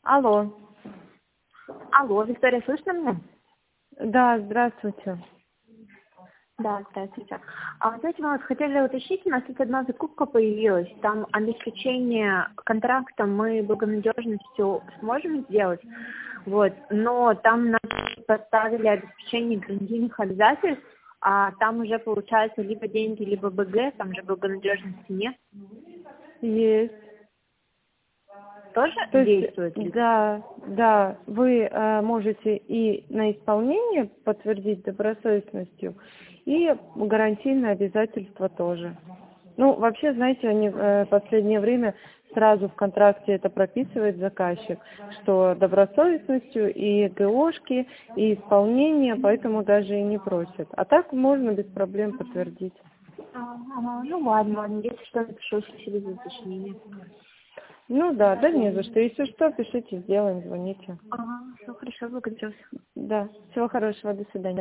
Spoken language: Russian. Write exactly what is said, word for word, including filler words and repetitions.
Алло. Алло, Виктория, слышно меня? Да, здравствуйте. Да, здравствуйте. А, знаете, мы вот хотели уточнить, у нас тут одна закупка появилась, там обеспечение контракта мы благонадежностью сможем сделать, вот, но там нам поставили обеспечение гарантийных обязательств, а там уже получается либо деньги, либо БГ, там же благонадежности нет. Есть. Тоже То действует есть, ли? да, да, вы э, можете и на исполнение подтвердить добросовестностью, и гарантийное обязательство тоже. Ну, вообще, знаете, они э, в последнее время сразу в контракте это прописывает заказчик, что добросовестностью и ГОшки, и исполнение, поэтому даже и не просят. А так можно без проблем подтвердить. А, ага, ну ладно, ладно, если что, напишу, спасибо за уточнение. Ну да, да не за что. Если что, пишите, сделаем, звоните. Ага, все хорошо, благодарю. Да, всего хорошего, до свидания.